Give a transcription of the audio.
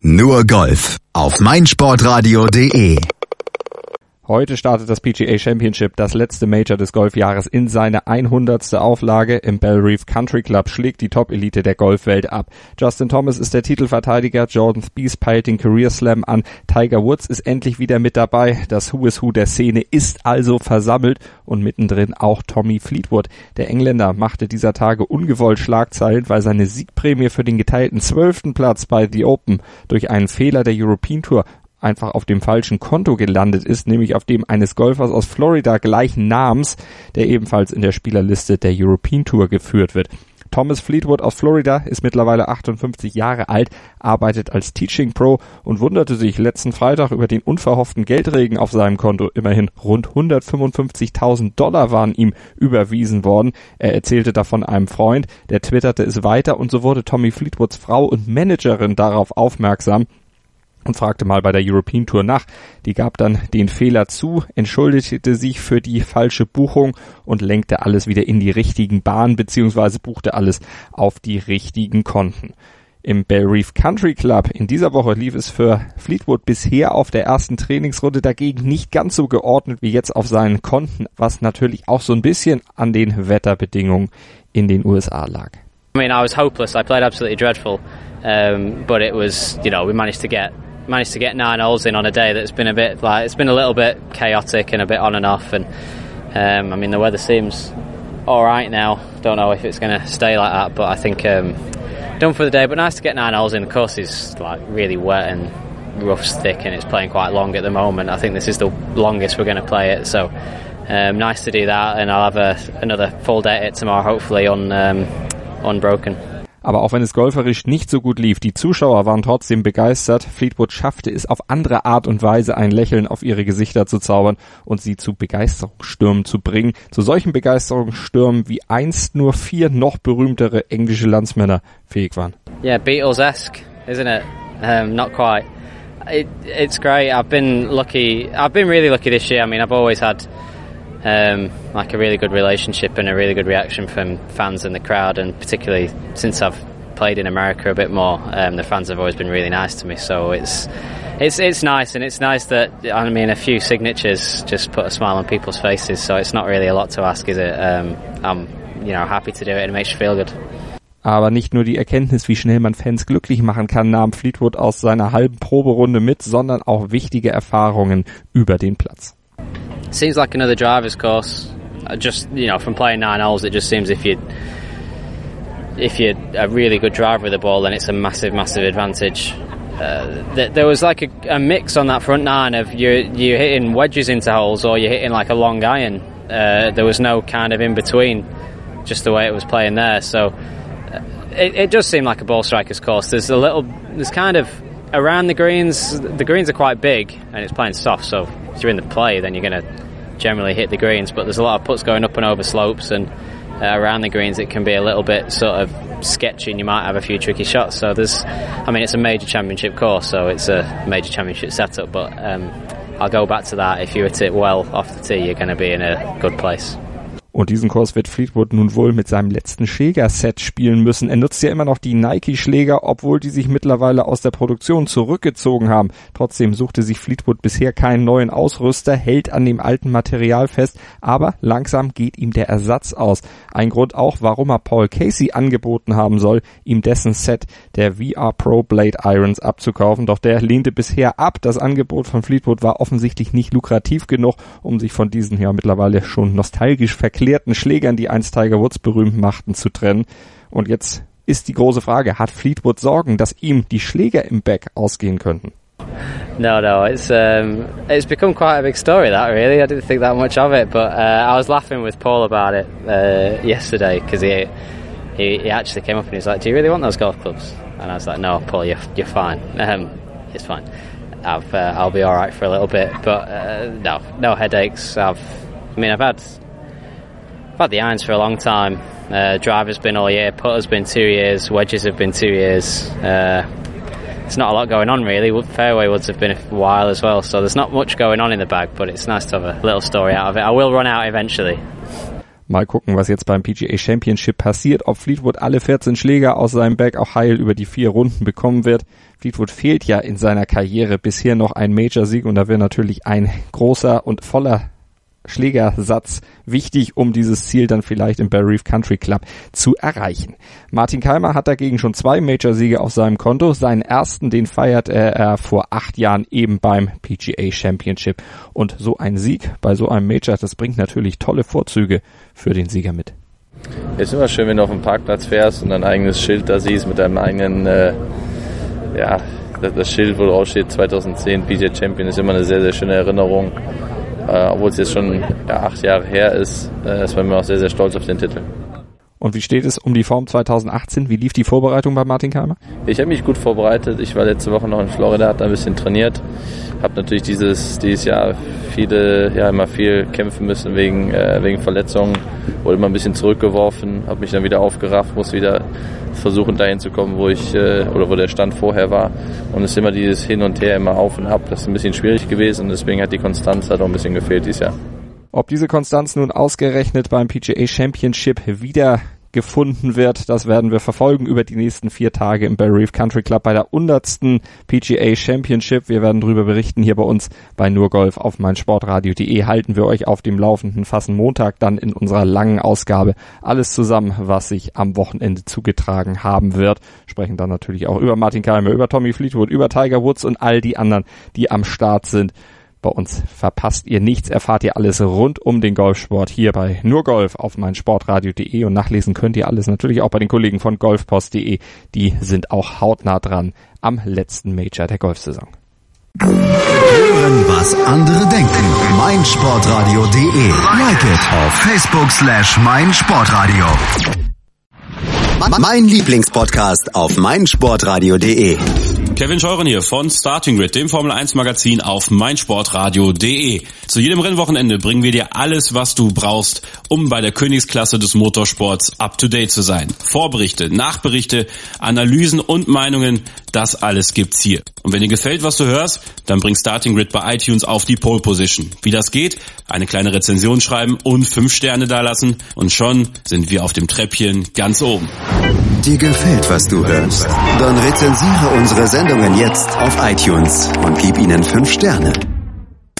Nur Golf auf meinsportradio.de. Heute startet das PGA Championship, das letzte Major des Golfjahres, in seine 100. Auflage. Im Bellerive Country Club schlägt die Top-Elite der Golfwelt ab. Justin Thomas ist der Titelverteidiger, Jordan Spieth peilt den Career Slam an, Tiger Woods ist endlich wieder mit dabei. Das Who is Who der Szene ist also versammelt und mittendrin auch Tommy Fleetwood. Der Engländer machte dieser Tage ungewollt Schlagzeilen, weil seine Siegprämie für den geteilten 12. Platz bei The Open durch einen Fehler der European Tour einfach auf dem falschen Konto gelandet ist, nämlich auf dem eines Golfers aus Florida gleichen Namens, der ebenfalls in der Spielerliste der European Tour geführt wird. Thomas Fleetwood aus Florida ist mittlerweile 58 Jahre alt, arbeitet als Teaching Pro und wunderte sich letzten Freitag über den unverhofften Geldregen auf seinem Konto. Immerhin rund $155.000 waren ihm überwiesen worden. Er erzählte davon einem Freund, der twitterte es weiter und so wurde Tommy Fleetwoods Frau und Managerin darauf aufmerksam und fragte mal bei der European Tour nach. Die gab dann den Fehler zu, entschuldigte sich für die falsche Buchung und lenkte alles wieder in die richtigen Bahnen bzw. buchte alles auf die richtigen Konten. Im Bellerive Country Club in dieser Woche lief es für Fleetwood bisher auf der ersten Trainingsrunde dagegen nicht ganz so geordnet wie jetzt auf seinen Konten, was natürlich auch so ein bisschen an den Wetterbedingungen in den USA lag. I mean, I was hopeless. I played absolutely dreadful, but it was, we managed to get 9 holes in on a day that's been it's been a little bit chaotic and a bit on and off, and I mean the weather seems alright now. Don't know if it's going to stay like that, but I think done for the day, but nice to get 9 holes in. The course is really wet and rough's thick and it's playing quite long at the moment. I think this is the longest we're going to play it, so nice to do that, and I'll have another full day at it tomorrow, hopefully unbroken. Aber auch wenn es golferisch nicht so gut lief, die Zuschauer waren trotzdem begeistert. Fleetwood schaffte es auf andere Art und Weise, ein Lächeln auf ihre Gesichter zu zaubern und sie zu Begeisterungsstürmen zu bringen. Zu solchen Begeisterungsstürmen, wie einst nur 4 noch berühmtere englische Landsmänner fähig waren. Yeah, Beatles-esque, isn't it? Not quite. It's great. I've been really lucky this year. I mean, I've always had a really good relationship and a really good reaction from fans and the crowd, and particularly since I've played in America a bit more, the fans have always been really nice to me, so it's nice, and it's nice that, I mean, a few signatures just put a smile on people's faces, so it's not really a lot to ask, is it? I'm happy to do it and it makes you feel good. Aber nicht nur die Erkenntnis, wie schnell man Fans glücklich machen kann, nahm Fleetwood aus seiner halben Proberunde mit, sondern auch wichtige Erfahrungen über den Platz. Seems like another driver's course. Just, from playing 9 holes, it just seems if you're a really good driver with the ball, then it's a massive, massive advantage. There was like a mix on that front 9 of you're hitting wedges into holes or you're hitting like a long iron. There was no kind of in between, just the way it was playing there. So it does seem like a ball striker's course. There's kind of around the greens are quite big and it's playing soft, so if you're in the play then you're going to generally hit the greens, but there's a lot of putts going up and over slopes, and around the greens it can be a little bit sort of sketchy and you might have a few tricky shots. So it's a major championship course, so it's a major championship setup, but I'll go back to that. If you hit it well off the tee, you're going to be in a good place. Und diesen Kurs wird Fleetwood nun wohl mit seinem letzten Schlägerset spielen müssen. Er nutzt ja immer noch die Nike-Schläger, obwohl die sich mittlerweile aus der Produktion zurückgezogen haben. Trotzdem suchte sich Fleetwood bisher keinen neuen Ausrüster, hält an dem alten Material fest, aber langsam geht ihm der Ersatz aus. Ein Grund auch, warum er Paul Casey angeboten haben soll, ihm dessen Set der VR Pro Blade Irons abzukaufen. Doch der lehnte bisher ab. Das Angebot von Fleetwood war offensichtlich nicht lukrativ genug, um sich von diesen ja mittlerweile schon nostalgisch verklärten Schlägern, die einst Tiger Woods berühmt machten, zu trennen. Und jetzt ist die große Frage, hat Fleetwood Sorgen, dass ihm die Schläger im Back ausgehen könnten? No, it's become quite a big story, that, really. I didn't think that much of it, but I was laughing with Paul about it yesterday, because he actually came up and he's like, do you really want those golf clubs? And I was like, no, Paul, you're fine. It's fine. I'll be alright for a little bit, but no headaches. I've had the irons for a long time. Driver's been all year, putter's been 2 years, wedges have been 2 years. There's not a lot going on, really. Fairway woods have been a while as well, so there's not much going on in the bag, but it's nice to have a little story out of it. I will run out eventually. Mal gucken, was jetzt beim PGA Championship passiert, ob Fleetwood alle 14 Schläger aus seinem Bag auch heil über die 4 Runden bekommen wird. Fleetwood fehlt ja in seiner Karriere bisher noch ein Major-Sieg und da wäre natürlich ein großer und voller Schlägersatz wichtig, um dieses Ziel dann vielleicht im Belle Reef Country Club zu erreichen. Martin Kaymer hat dagegen schon 2 Major-Siege auf seinem Konto. Seinen ersten, den feiert er vor 8 Jahren eben beim PGA Championship. Und so ein Sieg bei so einem Major, das bringt natürlich tolle Vorzüge für den Sieger mit. Es ist immer schön, wenn du auf dem Parkplatz fährst und dein eigenes Schild da siehst mit deinem eigenen, das Schild, wo drauf steht 2010 PGA Champion, ist immer eine sehr, sehr schöne Erinnerung. Obwohl es jetzt schon 8 Jahre her ist man mir auch sehr, sehr stolz auf den Titel. Und wie steht es um die Form 2018? Wie lief die Vorbereitung bei Martin Kaymer? Ich habe mich gut vorbereitet. Ich war letzte Woche noch in Florida, habe da ein bisschen trainiert. Habe natürlich dieses Jahr immer viel kämpfen müssen wegen Verletzungen. Wurde immer ein bisschen zurückgeworfen, habe mich dann wieder aufgerafft, muss wieder versuchen dahin zu kommen, wo der Stand vorher war. Und es ist immer dieses Hin und Her, immer auf und ab. Das ist ein bisschen schwierig gewesen und deswegen hat die Konstanz halt auch ein bisschen gefehlt dieses Jahr. Ob diese Konstanz nun ausgerechnet beim PGA Championship wieder gefunden wird, das werden wir verfolgen über die nächsten 4 Tage im Belle Reef Country Club bei der 100. PGA Championship. Wir werden darüber berichten hier bei uns bei Nur Golf auf meinsportradio.de. Halten wir euch auf dem Laufenden, fassen Montag dann in unserer langen Ausgabe alles zusammen, was sich am Wochenende zugetragen haben wird. Sprechen dann natürlich auch über Martin Kaymer, über Tommy Fleetwood, über Tiger Woods und all die anderen, die am Start sind. Bei uns verpasst ihr nichts, erfahrt ihr alles rund um den Golfsport hier bei Nur Golf auf meinsportradio.de und nachlesen könnt ihr alles natürlich auch bei den Kollegen von golfpost.de. Die sind auch hautnah dran am letzten Major der Golfsaison. Hören, was andere denken. meinsportradio.de. Like it auf Facebook/meinsportradio. Mein Lieblingspodcast auf meinsportradio.de. Kevin Scheuren hier von Starting Grid, dem Formel 1 Magazin auf meinsportradio.de. Zu jedem Rennwochenende bringen wir dir alles, was du brauchst, um bei der Königsklasse des Motorsports up to date zu sein. Vorberichte, Nachberichte, Analysen und Meinungen, das alles gibt's hier. Und wenn dir gefällt, was du hörst, dann bring Starting Grid bei iTunes auf die Pole Position. Wie das geht? Eine kleine Rezension schreiben und 5 Sterne dalassen und schon sind wir auf dem Treppchen ganz oben. Dir gefällt, was du hörst? Dann rezensiere unsere Sendungen jetzt auf iTunes und gib ihnen 5 Sterne.